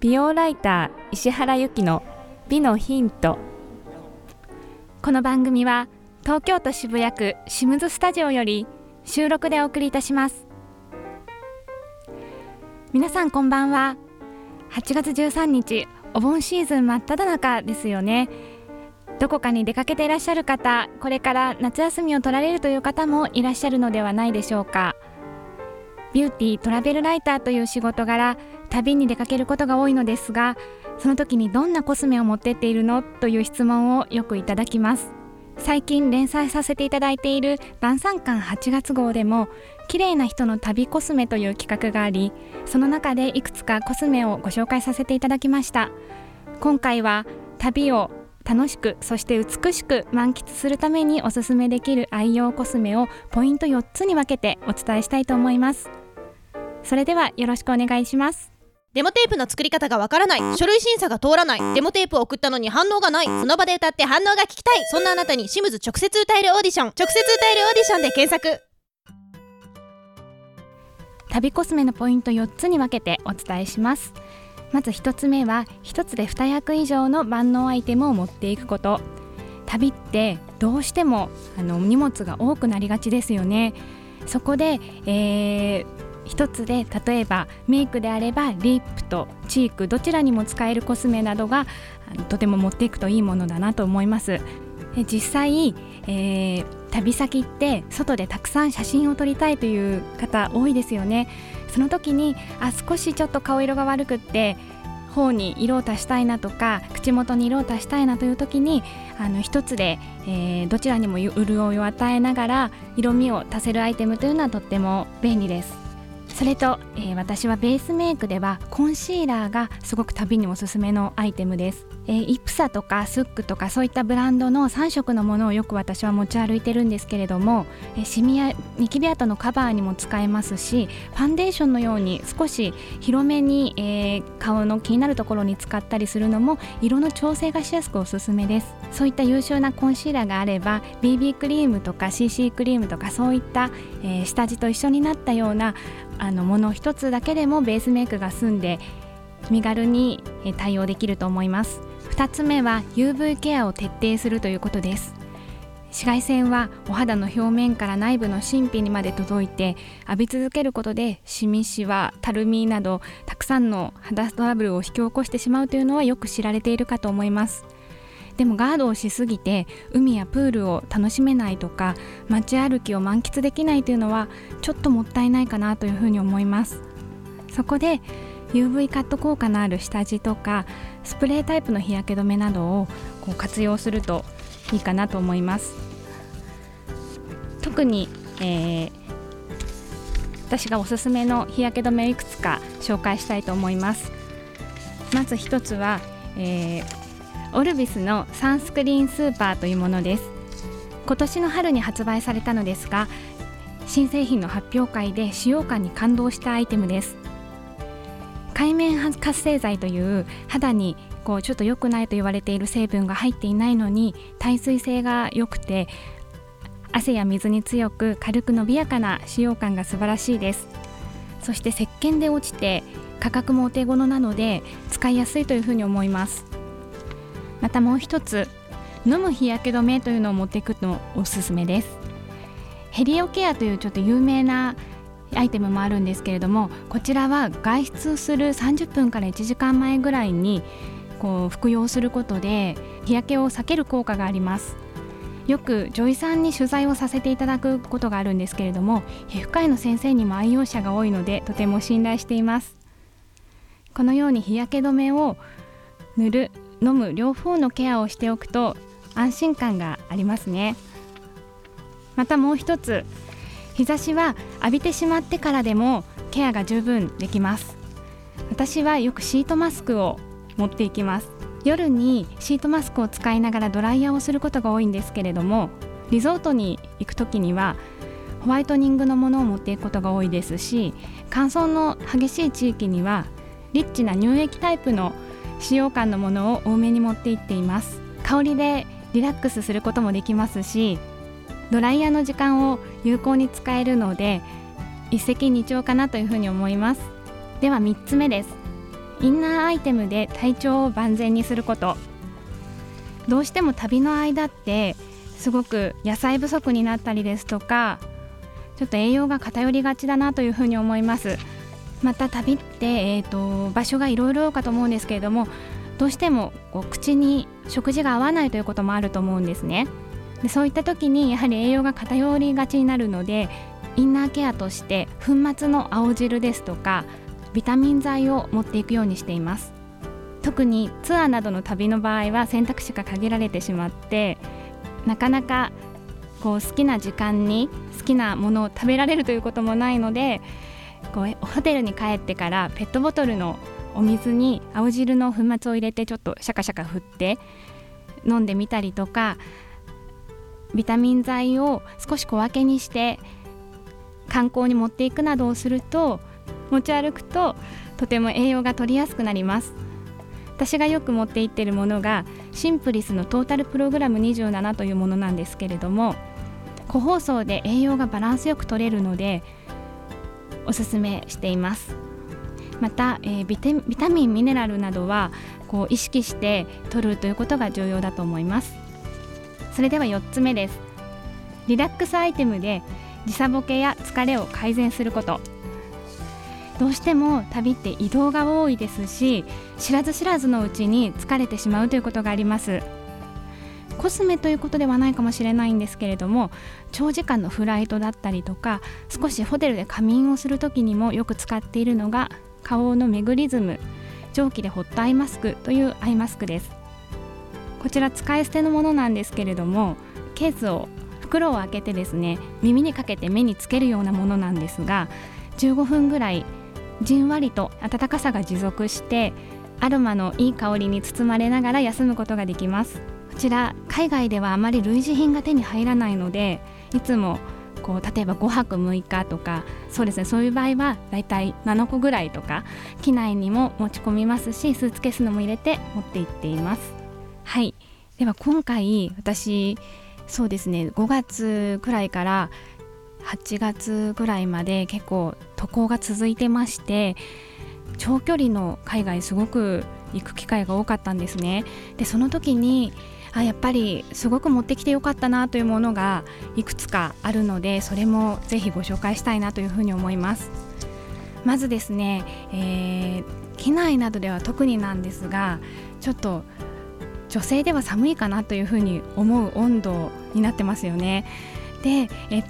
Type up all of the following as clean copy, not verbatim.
美容ライター石原由紀の美のヒント。この番組は東京都渋谷区シムズスタジオより収録でお送りいたします。皆さんこんばんは。8月13日、お盆シーズン真っ只中ですよね。どこかに出かけていらっしゃる方、これから夏休みを取られるという方もいらっしゃるのではないでしょうか。ビューティートラベルライターという仕事柄、旅に出かけることが多いのですが、その時にどんなコスメを持ってっているのという質問をよくいただきます。最近連載させていただいている晩餐館8月号でも、綺麗な人の旅コスメという企画があり、その中でいくつかコスメをご紹介させていただきました。今回は旅を楽しく、そして美しく満喫するためにおすすめできる愛用コスメをポイント4つに分けてお伝えしたいと思います。それではよろしくお願いします。 デモテープの作り方がわからない、書類審査が通らない、デモテープを送ったのに反応がない、その場で歌って反応が聞きたい、そんなあなたにシムズ直接歌えるオーディション、直接歌えるオーディションで検索。 旅コスメのポイント4つに分けてお伝えします。まず1つ目は、1つで2役以上の万能アイテムを持っていくこと。旅ってどうしても荷物が多くなりがちですよね。そこで、一つで、例えばメイクであればリップとチークどちらにも使えるコスメなどがとても持っていくといいものだなと思います。実際、旅先って外でたくさん写真を撮りたいという方多いですよね。その時に少しちょっと顔色が悪くって頬に色を足したいなとか口元に色を足したいなという時に一つで、どちらにも潤いを与えながら色味を足せるアイテムというのはとっても便利です。それと、私はベースメイクではコンシーラーがすごく旅におすすめのアイテムです。イプサとかスックとかそういったブランドの3色のものをよく私は持ち歩いてるんですけれども、シミやニキビ跡のカバーにも使えますし、ファンデーションのように少し広めに、顔の気になるところに使ったりするのも色の調整がしやすくおすすめです。そういった優秀なコンシーラーがあれば BB クリームとか CC クリームとかそういった、下地と一緒になったようなもの一つだけでもベースメイクが済んで身軽に対応できると思います。2つ目は UV ケアを徹底するということです。紫外線はお肌の表面から内部の真皮にまで届いて浴び続けることでシミ、シワ、たるみなどたくさんの肌トラブルを引き起こしてしまうというのはよく知られているかと思います。でもガードをしすぎて海やプールを楽しめないとか街歩きを満喫できないというのはちょっともったいないかなというふうに思います。そこで UV カット効果のある下地とかスプレータイプの日焼け止めなどを活用するといいかなと思います。特に、私がおすすめの日焼け止めをいくつか紹介したいと思います。まず一つは、オルビスのサンスクリーンスーパーというものです。今年の春に発売されたのですが、新製品の発表会で使用感に感動したアイテムです。界面活性剤という肌にちょっと良くないと言われている成分が入っていないのに耐水性が良くて汗や水に強く軽く伸びやかな使用感が素晴らしいです。そして石鹸で落ちて価格もお手頃なので使いやすいというふうに思います。またもう一つ、飲む日焼け止めというのを持っていくのおすすめです。ヘリオケアというちょっと有名なアイテムもあるんですけれども、こちらは外出する30分から1時間前ぐらいに服用することで日焼けを避ける効果があります。よく女医さんに取材をさせていただくことがあるんですけれども、皮膚科医の先生にも愛用者が多いのでとても信頼しています。このように日焼け止めを塗る、飲む両方のケアをしておくと安心感がありますね。またもう一つ、日差しは浴びてしまってからでもケアが十分できます。私はよくシートマスクを持っていきます。夜にシートマスクを使いながらドライヤーをすることが多いんですけれども、リゾートに行くときにはホワイトニングのものを持っていくことが多いですし、乾燥の激しい地域にはリッチな乳液タイプの使用感のものを多めに持っていっています。香りでリラックスすることもできますし、ドライヤーの時間を有効に使えるので一石二鳥かなというふうに思います。では3つ目です。 インナーアイテムで体調を万全にすること。どうしても旅の間ってすごく野菜不足になったりですとか、ちょっと栄養が偏りがちだなというふうに思います。また旅って、場所がいろいろかと思うんですけれども、どうしても口に食事が合わないということもあると思うんですね。でそういった時にやはり栄養が偏りがちになるので、インナーケアとして粉末の青汁ですとかビタミン剤を持っていくようにしています。特にツアーなどの旅の場合は選択肢が限られてしまって、なかなか好きな時間に好きなものを食べられるということもないので、ホテルに帰ってからペットボトルのお水に青汁の粉末を入れてちょっとシャカシャカ振って飲んでみたりとか、ビタミン剤を少し小分けにして観光に持っていくなどをすると、持ち歩くととても栄養が取りやすくなります。私がよく持っていっているものがシンプリスのトータルプログラム27というものなんですけれども、個包装で栄養がバランスよく取れるのでおすすめしています。また、ビタミンミネラルなどは意識して摂るということが重要だと思います。それでは4つ目です。リラックスアイテムで時差ボケや疲れを改善すること。どうしても旅って移動が多いですし、知らず知らずのうちに疲れてしまうということがあります。コスメということではないかもしれないんですけれども、長時間のフライトだったりとか、少しホテルで仮眠をするときにもよく使っているのが花王のメグリズム蒸気でホットアイマスクというアイマスクです。こちら使い捨てのものなんですけれども、ケースを袋を開けてですね、耳にかけて目につけるようなものなんですが、15分ぐらいじんわりと暖かさが持続してアロマのいい香りに包まれながら休むことができます。こちら海外ではあまり類似品が手に入らないので、いつも例えば5泊6日とか、そうですね、そういう場合はだいたい7個ぐらいとか機内にも持ち込みますし、スーツケースのも入れて持って行っています。はい、では今回私そうですね、5月くらいから8月ぐらいまで結構渡航が続いてまして、長距離の海外すごく行く機会が多かったんですね。でその時にやっぱりすごく持ってきてよかったなというものがいくつかあるので、それもぜひご紹介したいなというふうに思います。まずですね、機内などでは特になんですが、ちょっと女性では寒いかなというふうに思う温度になってますよね。で、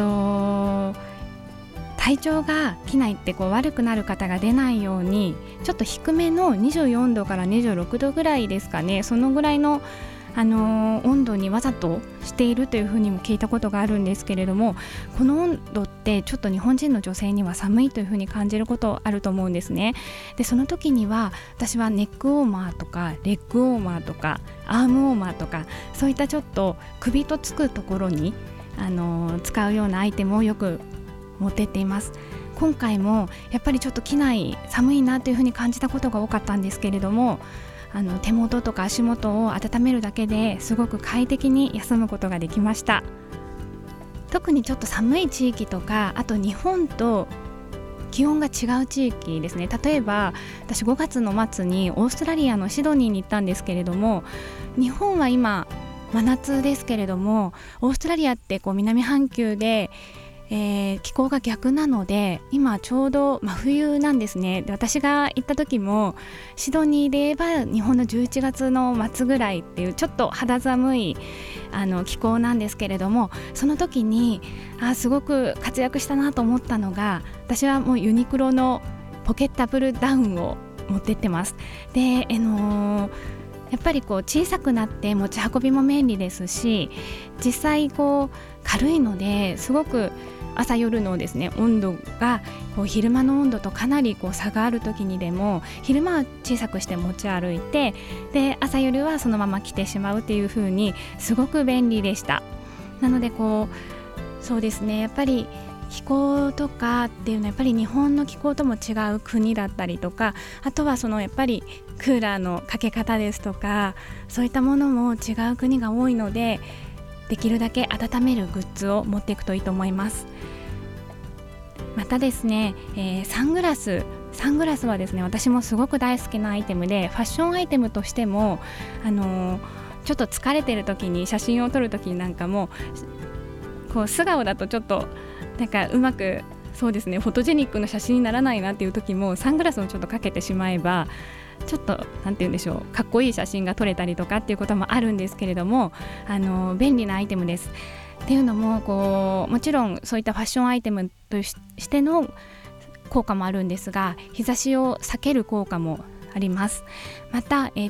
体調が機内って悪くなる方が出ないように、ちょっと低めの24度から26度ぐらいですかね、そのぐらいの温度にわざとしているというふうにも聞いたことがあるんですけれども、この温度ってちょっと日本人の女性には寒いというふうに感じることあると思うんですね。でその時には私はネックウォーマーとかレッグウォーマーとかアームウォーマーとか、そういったちょっと首とつくところに使うようなアイテムをよく持ってっています。今回もやっぱりちょっと機内寒いなというふうに感じたことが多かったんですけれども、手元とか足元を温めるだけですごく快適に休むことができました。特にちょっと寒い地域とか、あと日本と気温が違う地域ですね。例えば私5月の末にオーストラリアのシドニーに行ったんですけれども、日本は今真夏ですけれども、オーストラリアって南半球で気候が逆なので、今ちょうど真冬なんですね。で私が行った時もシドニーで言えば日本の11月の末ぐらいっていうちょっと肌寒い気候なんですけれども、その時にすごく活躍したなと思ったのが、私はもうユニクロのポケッタブルダウンを持ってってます。でやっぱり小さくなって持ち運びも便利ですし、実際軽いのですごく朝夜のですね温度が昼間の温度とかなり差がある時にでも、昼間は小さくして持ち歩いて、で朝夜はそのまま着てしまうっていう風にすごく便利でした。なのでそうですね、やっぱり気候とかっていうのはやっぱり日本の気候とも違う国だったりとか、あとはやっぱりクーラーのかけ方ですとか、そういったものも違う国が多いので、できるだけ温めるグッズを持っていくといいと思います。またですね、サングラスサングラスはですね、私もすごく大好きなアイテムで、ファッションアイテムとしてもちょっと疲れてる時に写真を撮る時になんかもこう素顔だとちょっとなんかうまくそうですねフォトジェニックの写真にならないなっていう時もサングラスをちょっとかけてしまえばちょっとなんて言うんでしょう、かっこいい写真が撮れたりとかっていうこともあるんですけれども、便利なアイテムです。っていうのももちろんそういったファッションアイテムとしての効果もあるんですが、日差しを避ける効果もあります。また、日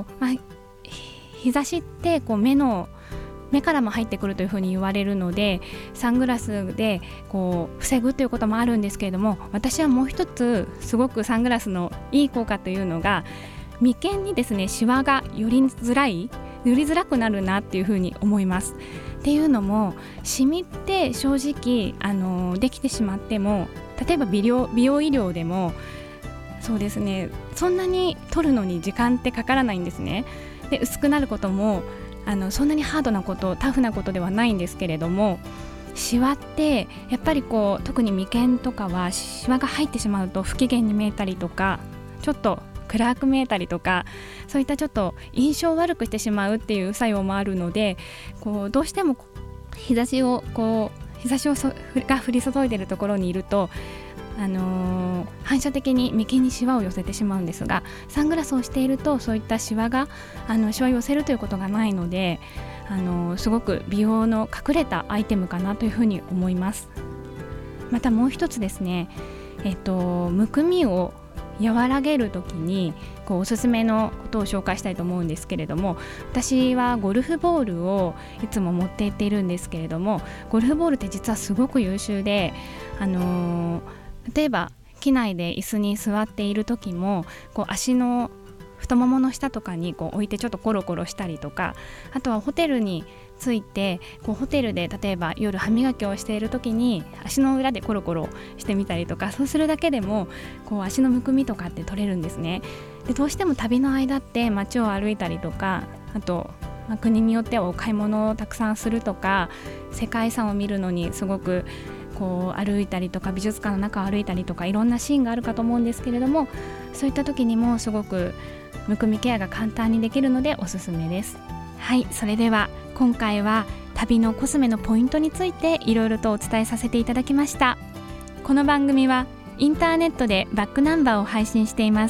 差しって目からも入ってくるというふうに言われるので、サングラスで防ぐということもあるんですけれども、私はもう一つすごくサングラスのいい効果というのが、眉間にですねシワが寄りづらくなるなっていうふうに思います。っていうのも、シミって正直できてしまっても、例えば美容医療でもそうですね、そんなに取るのに時間ってかからないんですね。で、薄くなることもそんなにハードなこと、タフなことではないんですけれども、シワってやっぱり特に眉間とかはシワが入ってしまうと不機嫌に見えたりとか、ちょっと暗く見えたりとか、そういったちょっと印象を悪くしてしまうっていう作用もあるので、どうしても日差しが降り注いでいるところにいると反射的に眉間にシワを寄せてしまうんですが、サングラスをしているとそういったシワを寄せるということがないので、すごく美容の隠れたアイテムかなというふうに思います。またもう一つですね、むくみを和らげるときにおすすめのことを紹介したいと思うんですけれども、私はゴルフボールをいつも持って行っているんですけれども、ゴルフボールって実はすごく優秀で、例えば機内で椅子に座っている時も足の太ももの下とかに置いてちょっとコロコロしたりとか、あとはホテルに着いてホテルで例えば夜歯磨きをしている時に足の裏でコロコロしてみたりとか、そうするだけでも足のむくみとかって取れるんですね。で、どうしても旅の間って街を歩いたりとか、あと国によってはお買い物をたくさんするとか、世界遺産を見るのにすごく歩いたりとか、美術館の中を歩いたりとか、いろんなシーンがあるかと思うんですけれども、そういった時にもすごくむくみケアが簡単にできるのでおすすめです。はい、それでは今回は旅のコスメのポイントについていろいろとお伝えさせていただきました。この番組はインターネットでバックナンバーを配信しています。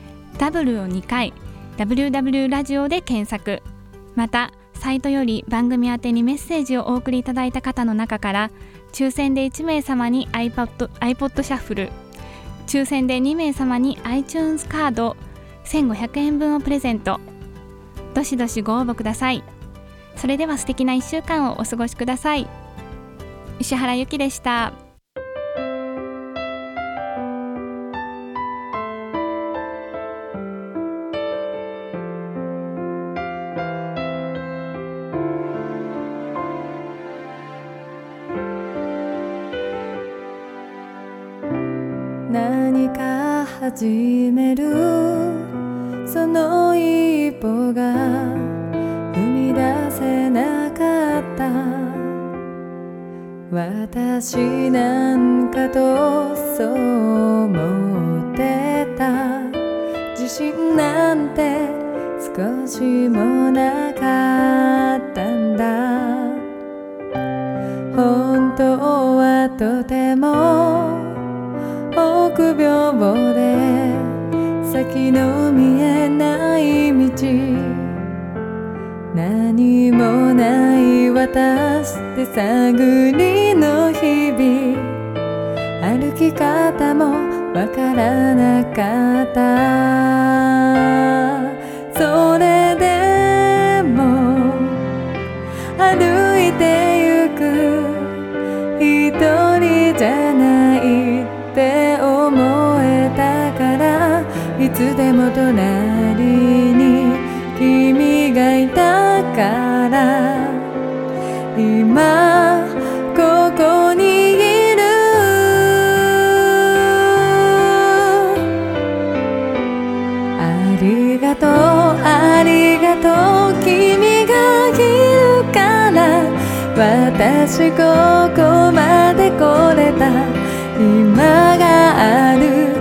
W を2回 WW ラジオで検索、またサイトより番組宛てにメッセージをお送りいただいた方の中から抽選で1名様に iPod シャッフル、抽選で2名様に iTunes カード1500円分をプレゼント。どしどしご応募ください。それでは素敵な1週間をお過ごしください。石原由紀でした。 何か始めるその一歩が踏み出せなかった。私なんかとそう思ってた。自信なんて少しもなかったんだ。本当はとても臆病で先の見えない道、何もない私で探りの日々、歩き方もわからなかった。それでも歩いてゆく、一人じゃないって思えたから、いつでも隣に君がいたから、今ここにいる。ありがとうありがとう、君がいるから私ここまで来れた。今がある